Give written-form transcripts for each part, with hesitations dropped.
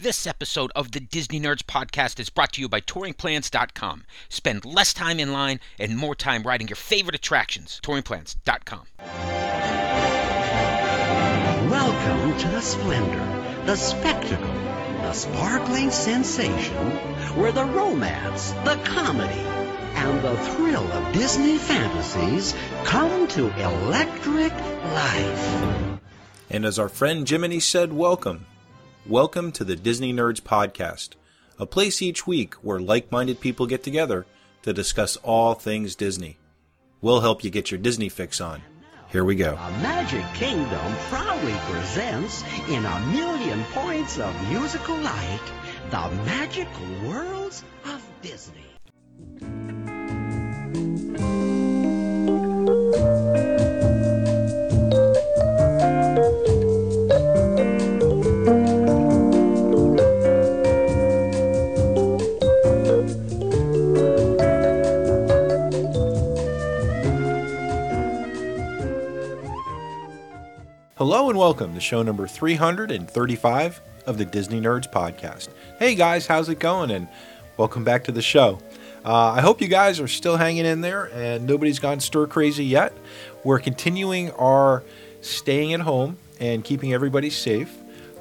This episode of the Disney Nerds Podcast is brought to you by TouringPlans.com. Spend less time in line and more time riding your favorite attractions. TouringPlans.com. Welcome to the splendor, the spectacle, the sparkling sensation, where the romance, the comedy, and the thrill of Disney fantasies come to electric life. And as our friend Jiminy said, welcome. Welcome to the Disney Nerds Podcast, a place each week where like-minded people get together to discuss all things Disney. We'll help you get your Disney fix on. Here we go. A Magic Kingdom proudly presents, in a million points of musical light, the magical worlds of Disney. Hello and welcome to show number 335 of the Disney Nerds Podcast. Hey guys, how's it going? And welcome back to the show. I hope you guys are still hanging in there and nobody's gone stir crazy yet. We're continuing our staying at home and keeping everybody safe.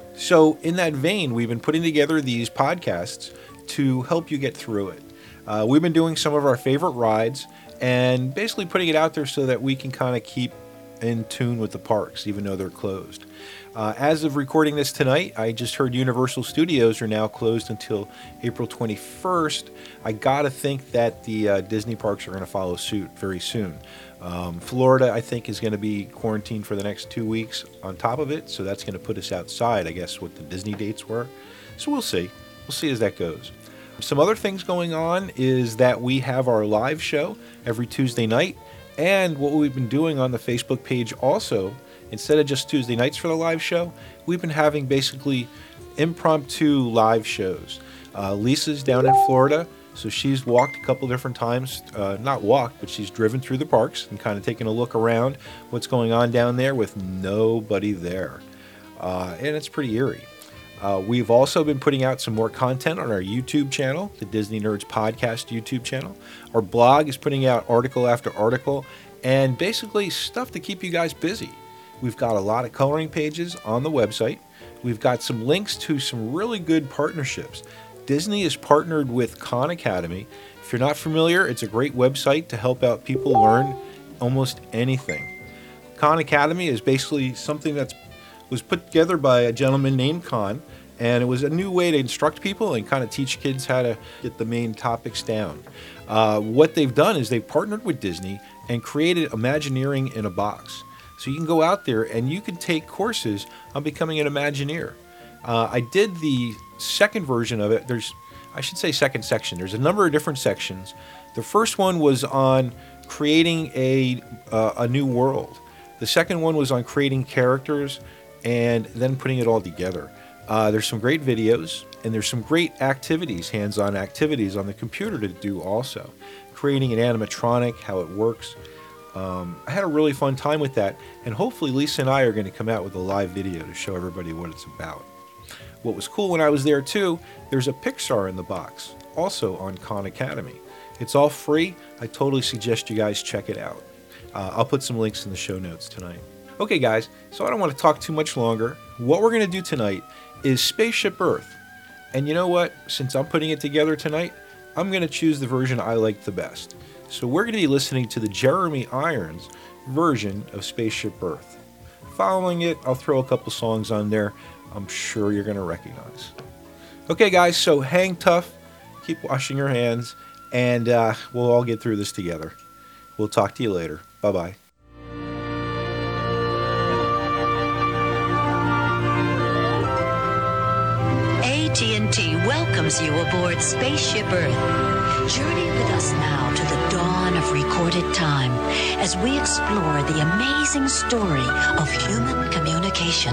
So in that vein, we've been putting together these podcasts to help you get through it. We've been doing some of our favorite rides and basically putting it out there so that we can kind of keep in tune with the parks, even though they're closed. As of recording this tonight, I just heard Universal Studios are now closed until April 21st. I gotta think that the Disney parks are going to follow suit very soon. Florida, I think, is going to be quarantined for the next 2 weeks on top of it, so that's going to put us outside, I guess, what the Disney dates were. So we'll see. We'll see as that goes. Some other things going on is that we have our live show every Tuesday night. And what we've been doing on the Facebook page also, instead of just Tuesday nights for the live show, we've been having basically impromptu live shows. Lisa's down in Florida, so she's walked a couple different times. Not walked, but she's driven through the parks and kind of taken a look around what's going on down there with nobody there. And it's pretty eerie. We've also been putting out some more content on our YouTube channel, the Disney Nerds Podcast YouTube channel. Our blog is putting out article after article and basically stuff to keep you guys busy. We've got a lot of coloring pages on the website. We've got some links to some really good partnerships. Disney is partnered with Khan Academy. If you're not familiar, it's a great website to help out people learn almost anything. Khan Academy is basically something that was put together by a gentleman named Khan, and it was a new way to instruct people and kind of teach kids how to get the main topics down. What they've done is they've partnered with Disney and created Imagineering in a Box. So you can go out there and you can take courses on becoming an Imagineer. I did the second version of it. Second section. There's a number of different sections. The first one was on creating a new world. The second one was on creating characters and then putting it all together. There's some great videos, and there's some great activities, hands-on activities on the computer to do also. Creating an animatronic, how it works. I had a really fun time with that, and hopefully Lisa and I are going to come out with a live video to show everybody what it's about. What was cool when I was there too, there's a Pixar in the box, also on Khan Academy. It's all free. I totally suggest you guys check it out. I'll put some links in the show notes tonight. Okay guys, so I don't want to talk too much longer. What we're going to do tonight is Spaceship Earth. And you know what? Since I'm putting it together tonight, I'm going to choose the version I like the best. So we're going to be listening to the Jeremy Irons version of Spaceship Earth. Following it, I'll throw a couple songs on there I'm sure you're going to recognize. Okay guys, so hang tough, keep washing your hands, and we'll all get through this together. We'll talk to you later. Bye-bye. AT&T welcomes you aboard Spaceship Earth. Journey with us now to the dawn of recorded time as we explore the amazing story of human communication.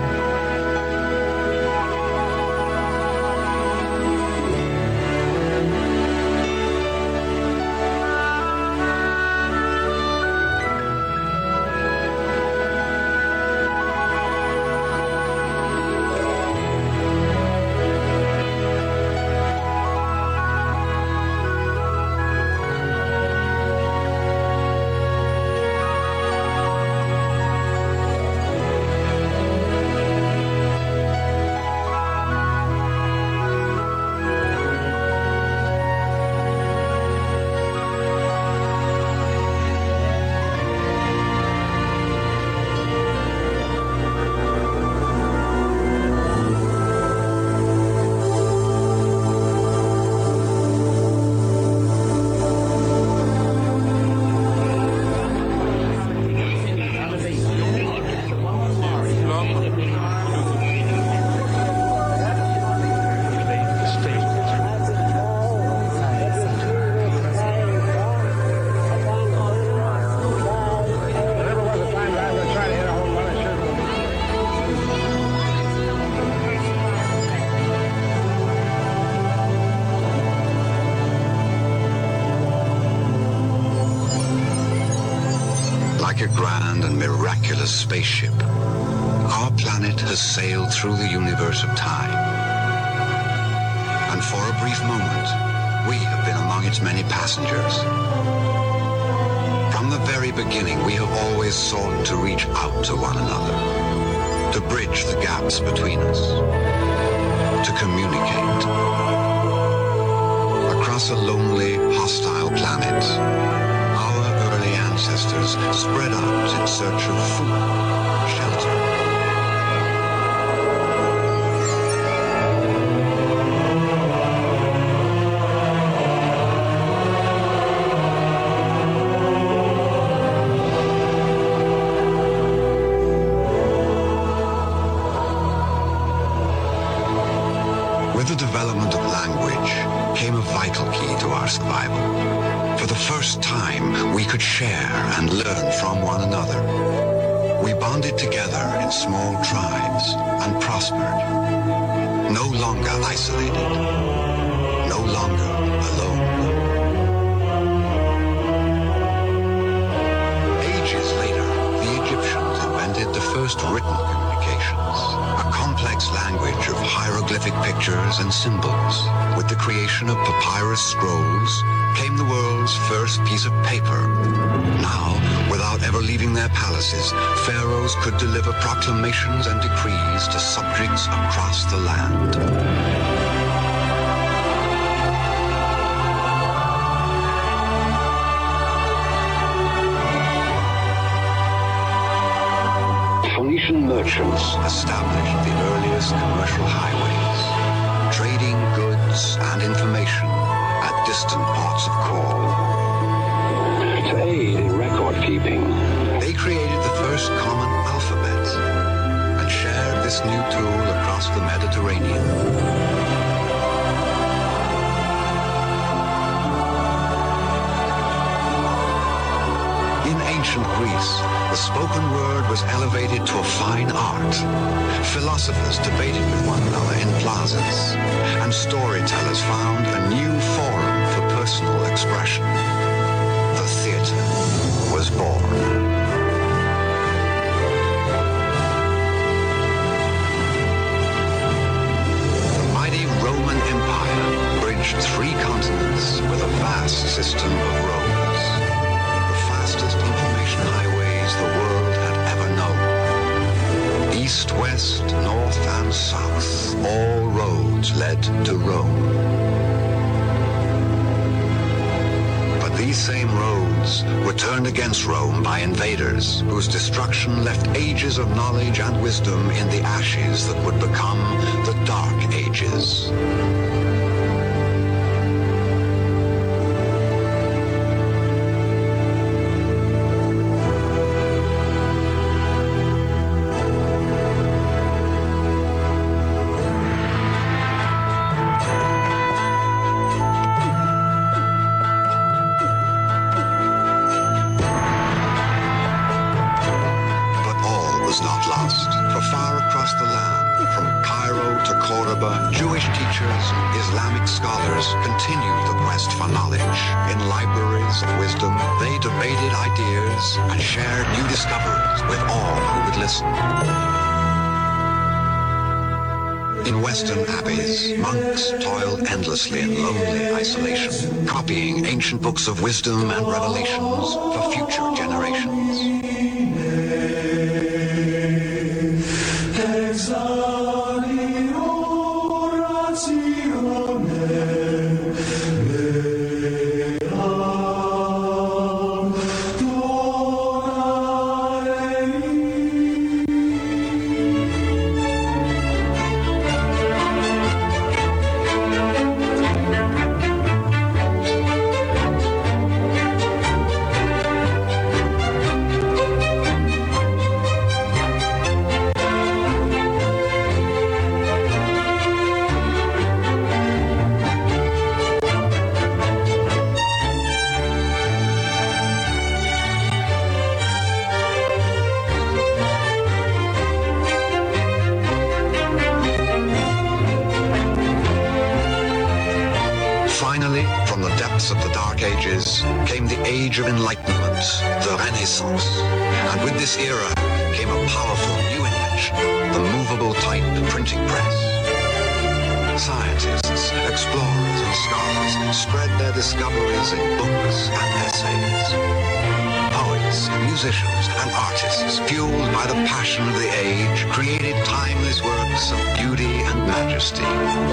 a grand and miraculous spaceship, our planet has sailed through the universe of time. And for a brief moment, we have been among its many passengers. From the very beginning, we have always sought to reach out to one another, to bridge the gaps between us, to communicate. Across a lonely, hostile planet, our early ancestors spread out in search of food, shelter. With the development of language came a vital key to our survival. For the first time, we could share and learn from one another. We bonded together in small tribes and prospered. No longer isolated. No longer alone. Ages later, the Egyptians invented the first written communications, a complex language of hieroglyphic pictures and symbols. With the creation of papyrus scrolls came the world's first piece of paper. Now, without ever leaving their palaces, pharaohs could deliver proclamations and decrees to subjects across the land. Phoenician merchants established the earliest commercial highways, trading goods and information at distant ports of call. To aid in record keeping, they created the first common alphabet and shared this new tool across the Mediterranean. In ancient Greece, the spoken word was elevated to a fine art. Philosophers debated with one another in plazas, and storytellers found a new forum for personal expression. The theater was born. The mighty Roman Empire bridged 3 continents with a vast system of roads. The fastest information highways the world had ever known. East, west, north, and south, all roads led to Rome. But these same roads were turned against Rome by invaders, whose destruction left ages of knowledge and wisdom in the ashes that would become the Dark Ages. Jewish teachers and Islamic scholars continued the quest for knowledge. In libraries of wisdom, they debated ideas and shared new discoveries with all who would listen. In Western abbeys, monks toiled endlessly in lonely isolation, copying ancient books of wisdom and revelations for future generations. From the depths of the Dark Ages came the Age of Enlightenment, the Renaissance. And with this era came a powerful new invention, the movable type printing press. Scientists, explorers, and scholars spread their discoveries in books and essays. Poets, musicians, and artists, fueled by the passion of the age, created timeless works of beauty and majesty.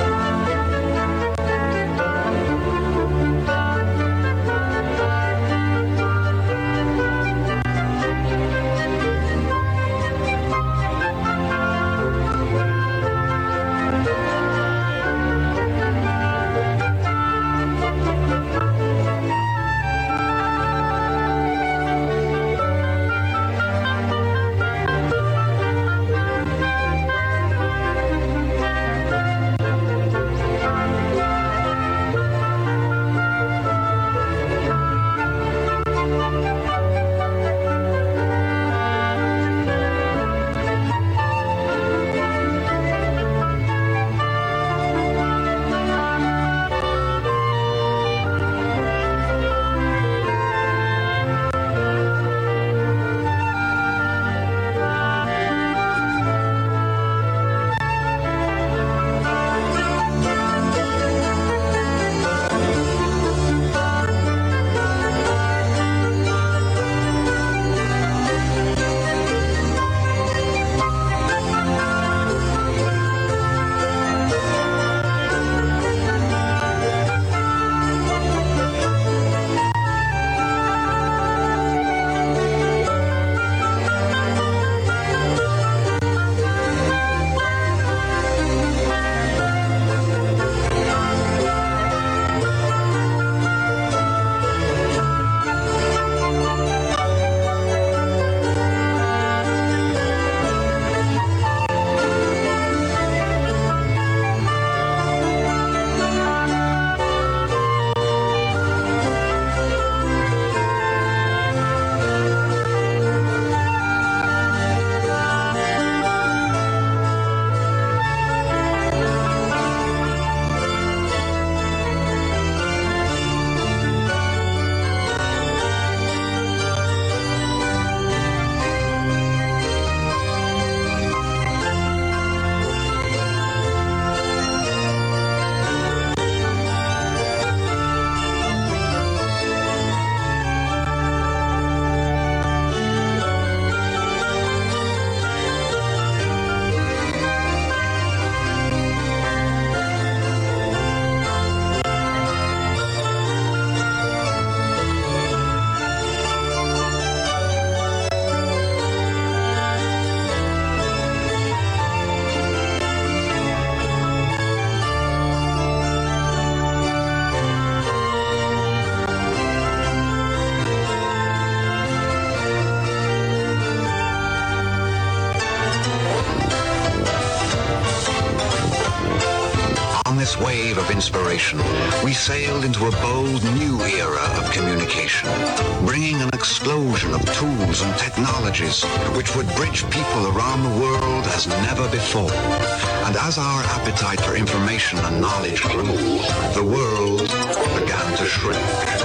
this wave of inspiration, we sailed into a bold new era of communication, bringing an explosion of tools and technologies which would bridge people around the world as never before. And as our appetite for information and knowledge grew, the world began to shrink.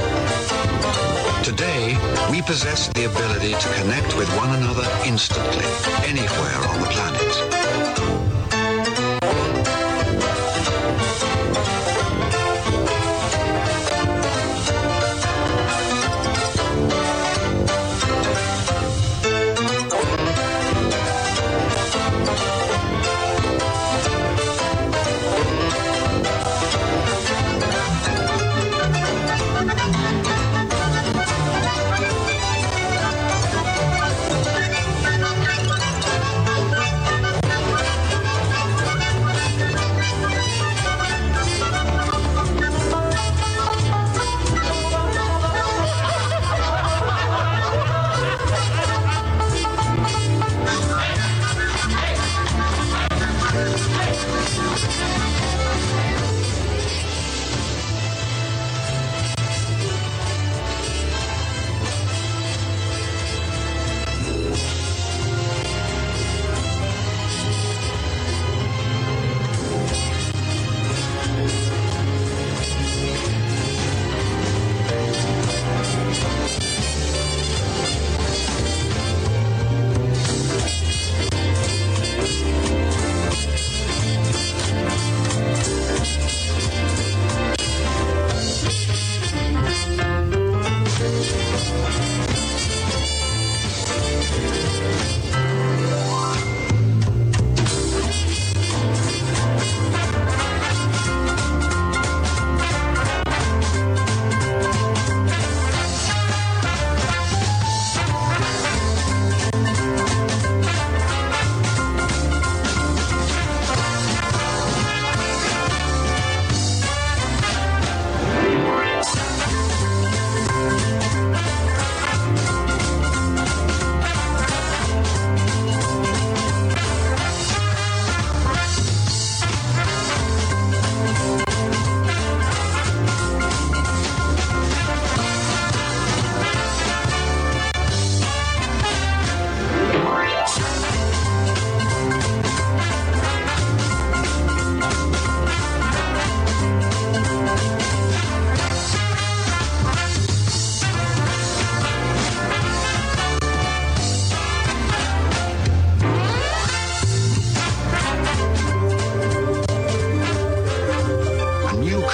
Today, we possess the ability to connect with one another instantly, anywhere on the planet.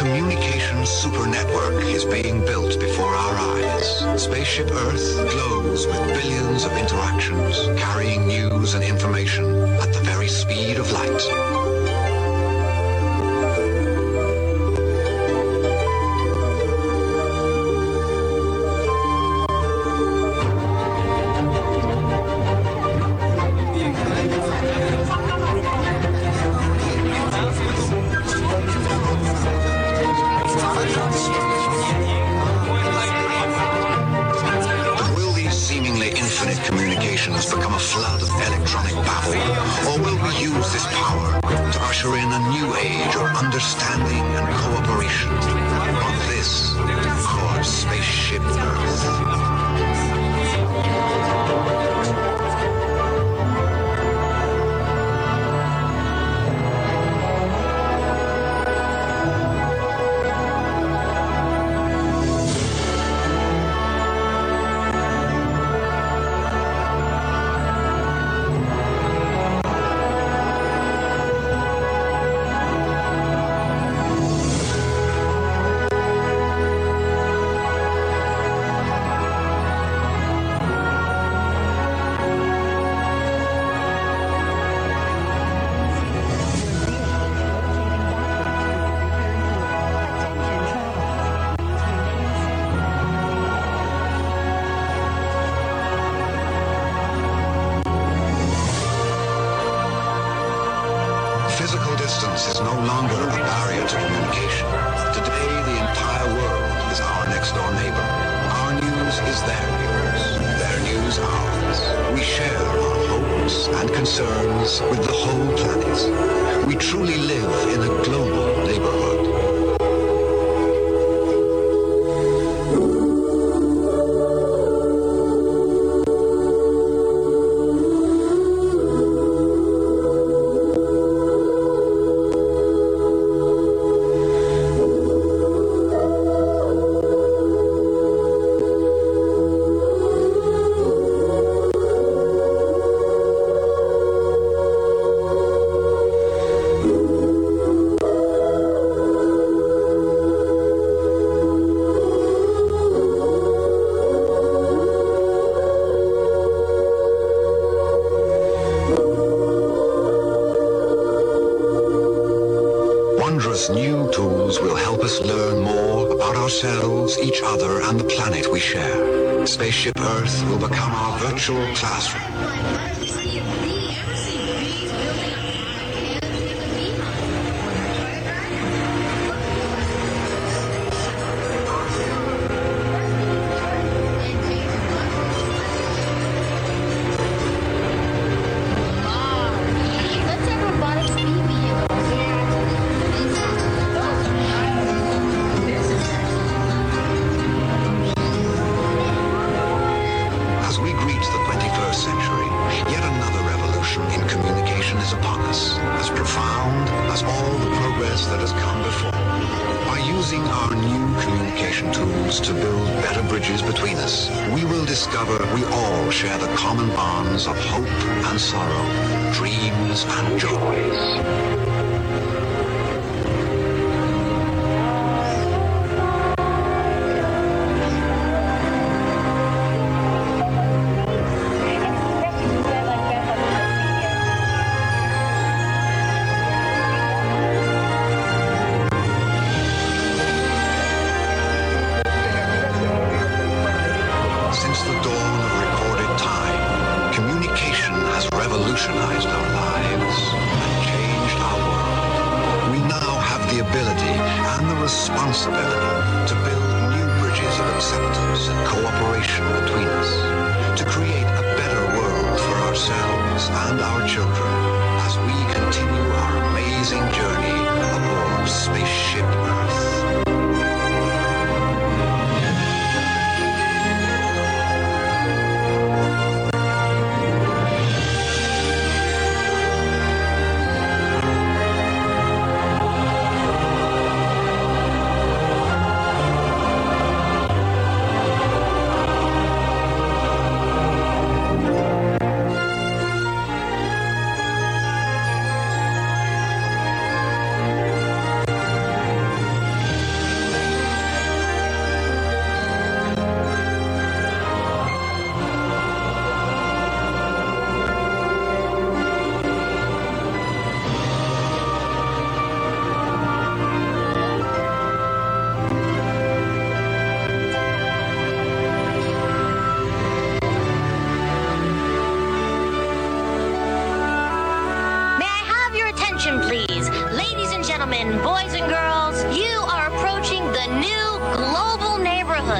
communications super network is being built before our eyes. Spaceship Earth glows with billions of interactions, carrying news and information at the very speed of light. Communications become a flood of electronic babble, or will we use this power to usher in a new age of understanding and cooperation on this, our spaceship Earth? Physical distance is no longer a barrier to communication. Today, the entire world is our next-door neighbor. Our news is their news ours. We share our hopes and concerns with the whole planet. We truly live in a global neighborhood. Wondrous new tools will help us learn more about ourselves, each other, and the planet we share. Spaceship Earth will become our virtual classroom. As we greet the 21st century, yet another revolution in communication is upon us, as profound as all the progress that has come before. By using our new communication tools to build better bridges between us, we will discover we all share the common bonds of hope and sorrow, dreams and joys. Since the dawn of recorded time, communication has revolutionized our lives and changed our world. We now have the ability and the responsibility to build new bridges of acceptance and cooperation between us, to create a better world for ourselves and our children as we continue our amazing journey aboard Spaceship Earth.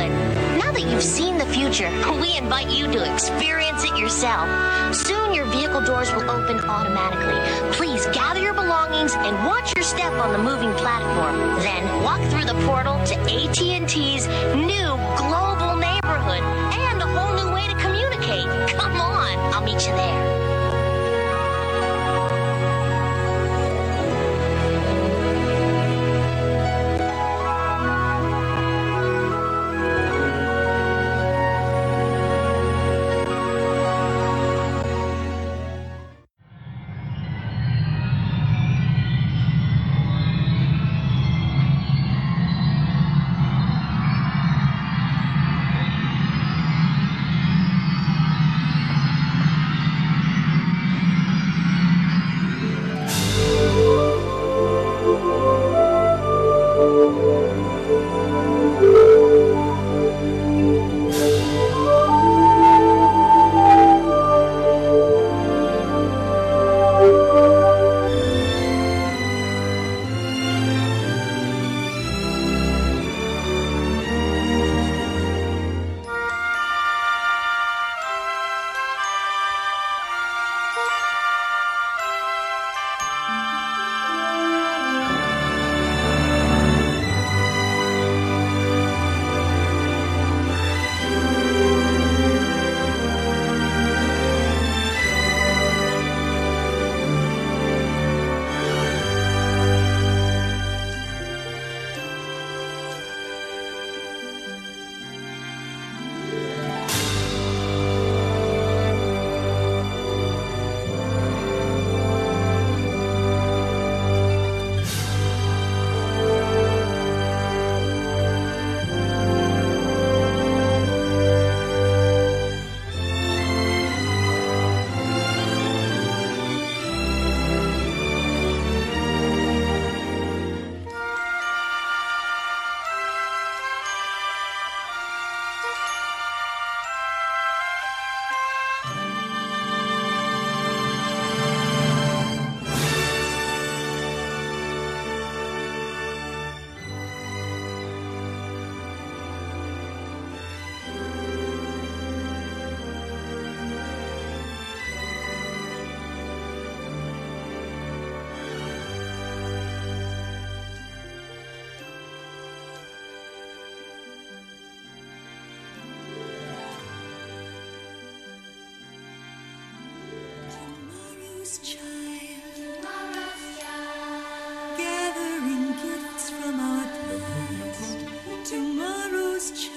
neighborhood. Now that you've seen the future, we invite you to experience it yourself. Soon your vehicle doors will open automatically. Please gather your belongings and watch your step on the moving platform. Then walk through the portal to AT&T's new global neighborhood and a whole new way to communicate. Come on, I'll meet you there. Gathering gifts from our past. Tomorrow's child.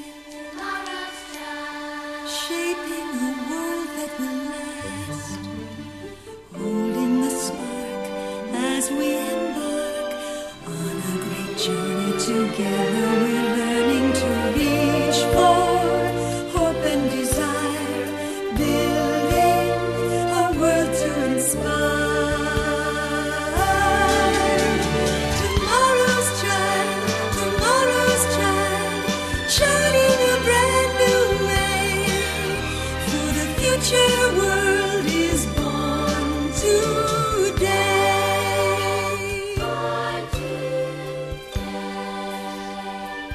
Shaping a world that will last. Holding the spark as we embark on a great journey together. We're learning to reach for hope and desire. Building a world to inspire. Tomorrow's child, shining a brand new way. For the future world is born today.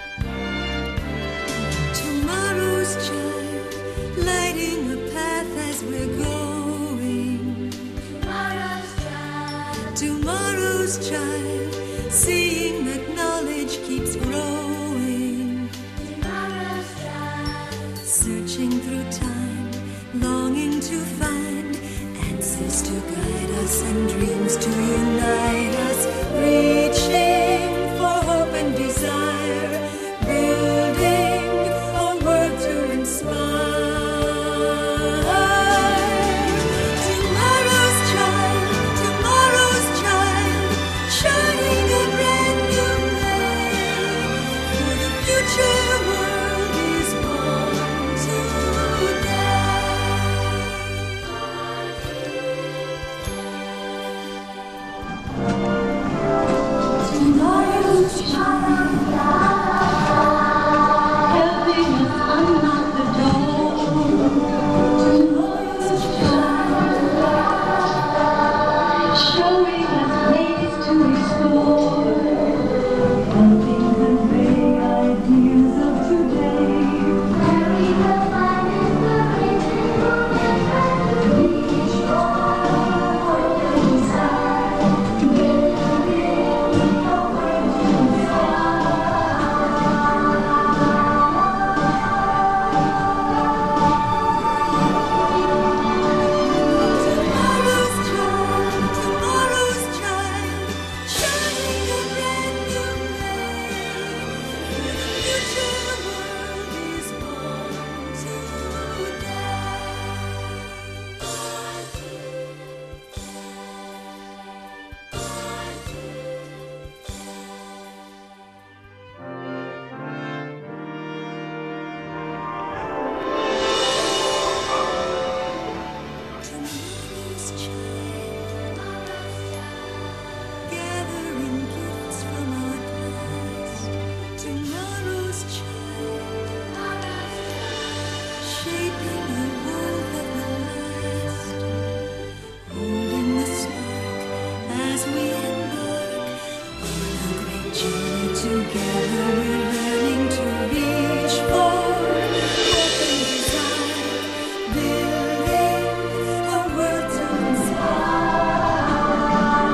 Journey together, we're learning to reach for open desire, building a world to inspire.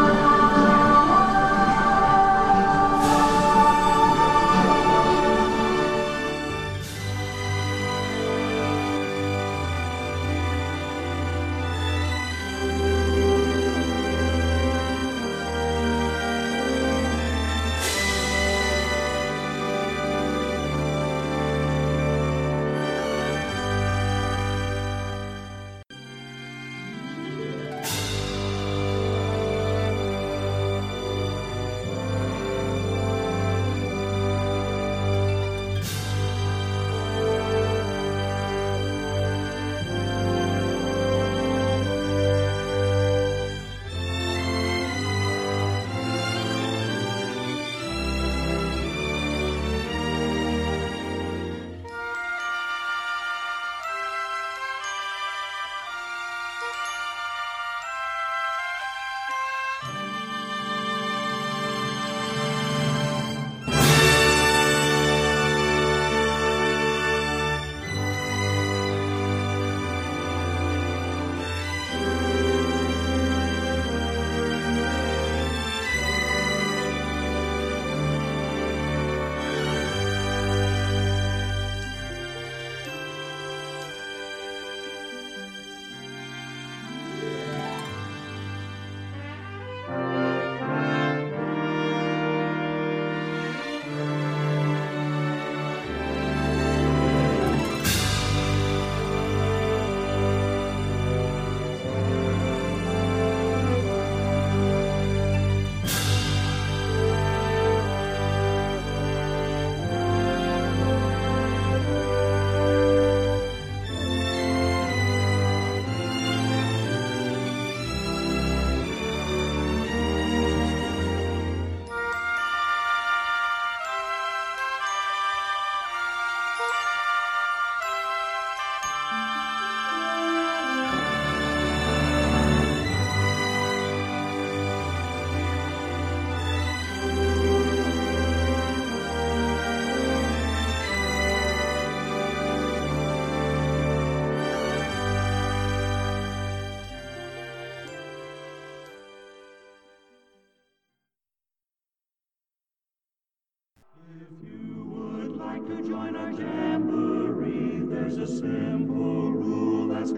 To join our jamboree, there's a simple rule that's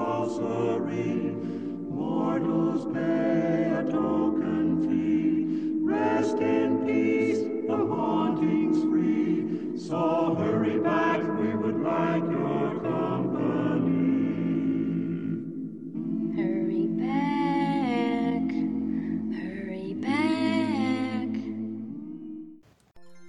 compulsory. Mortals pay a token fee. Rest in peace.